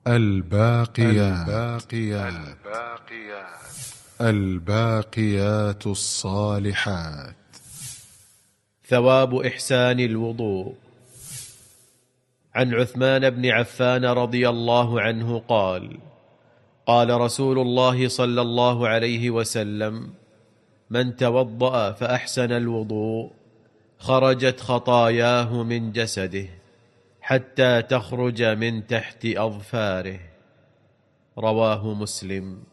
الباقيات الصالحات. ثواب إحسان الوضوء. عن عثمان بن عفان رضي الله عنه قال: قال رسول الله صلى الله عليه وسلم: من توضأ فأحسن الوضوء خرجت خطاياه من جسده حتى تخرج من تحت أظفاره. رواه مسلم.